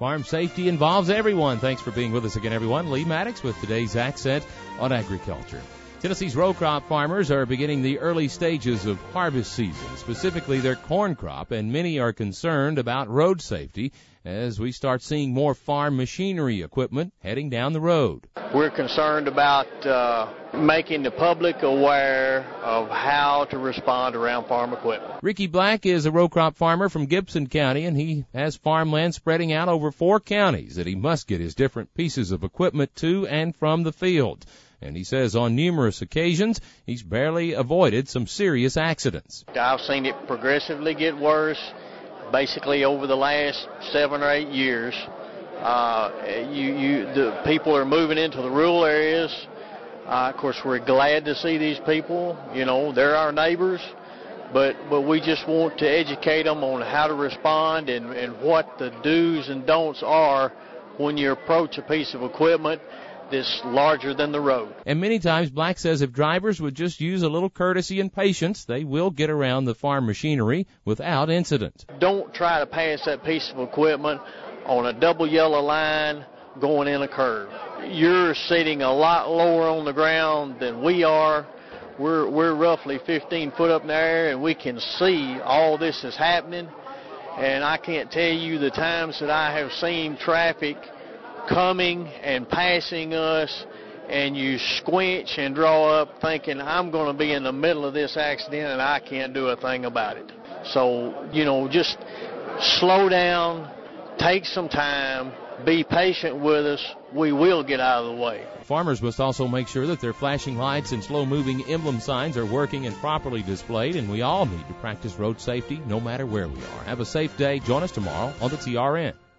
Farm safety involves everyone. Thanks for being with us again, everyone. Lee Maddox with today's Accent on Agriculture. Tennessee's row crop farmers are beginning the early stages of harvest season, specifically their corn crop, and many are concerned about road safety as we start seeing more farm machinery equipment heading down the road. We're concerned about making the public aware of how to respond around farm equipment. Ricky Black is a row crop farmer from Gibson County, and he has farmland spreading out over 4 counties that he must get his different pieces of equipment to and from the field. And he says on numerous occasions he's barely avoided some serious accidents. I've seen it progressively get worse, basically over the last 7 or 8 years. The people are moving into the rural areas. Of course, we're glad to see these people. You know, they're our neighbors, but we just want to educate them on how to respond and what the do's and don'ts are when you approach a piece of equipment that's larger than the road. And many times, Black says if drivers would just use a little courtesy and patience, they will get around the farm machinery without incident. Don't try to pass that piece of equipment on a double yellow line going in a curve. You're sitting a lot lower on the ground than we are. We're roughly 15 foot up in the air, and we can see all this is happening. And I can't tell you the times that I have seen traffic coming and passing us, and you squinch and draw up thinking, I'm going to be in the middle of this accident and I can't do a thing about it. So, just slow down, take some time, be patient with us. We will get out of the way. Farmers must also make sure that their flashing lights and slow-moving emblem signs are working and properly displayed, and we all need to practice road safety no matter where we are. Have a safe day. Join us tomorrow on the TRN.